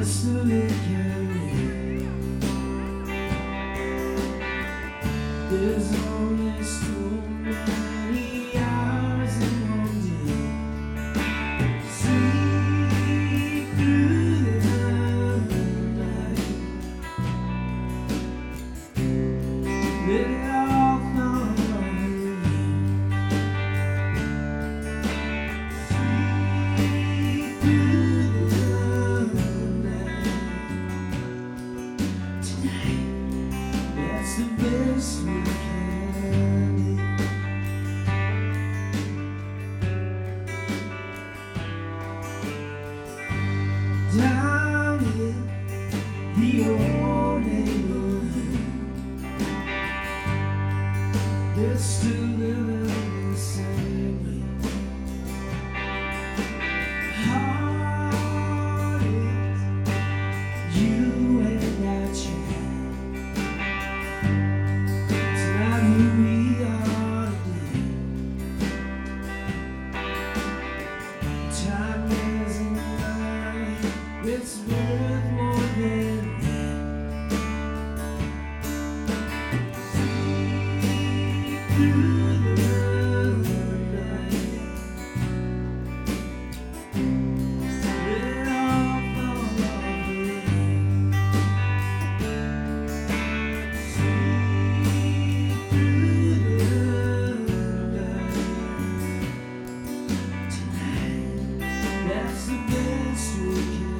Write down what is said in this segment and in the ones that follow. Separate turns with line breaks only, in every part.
best of it can be. There's only so many hours in one day. Sleep through the night. Let it all fall on me. Sleep through the night. Tonight, that's the best we can do. Down in the old neighborhood, they're still living the same way. Heartaches, you and that child. It's not who we are today. Time isn't money, it's worth more than that. Sleep through the night. Let it all fall on me. Sleep through the night. Tonight, that's the best we can do.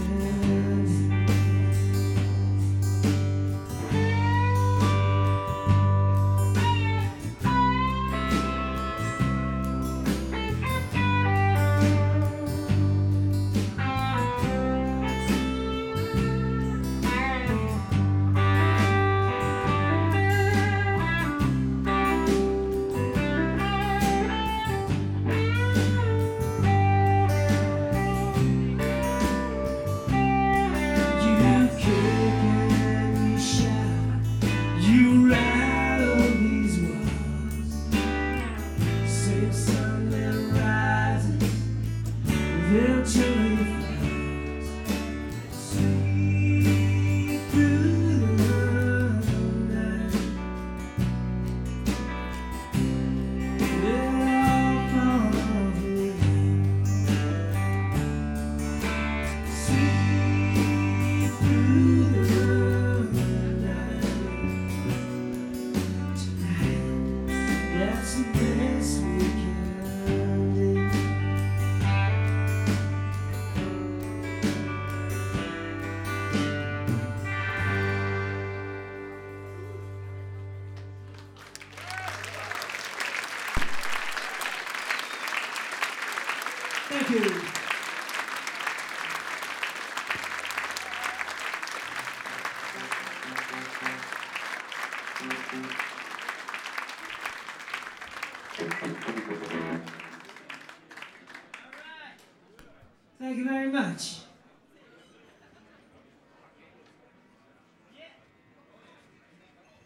You kick and you shout, you rattle these walls. Say sun that rises, eventually falls. Sleep through the night. Let it all fall on me. Sleep through the night. Tonight, that's the best we can do. Thank you. Thank you very much.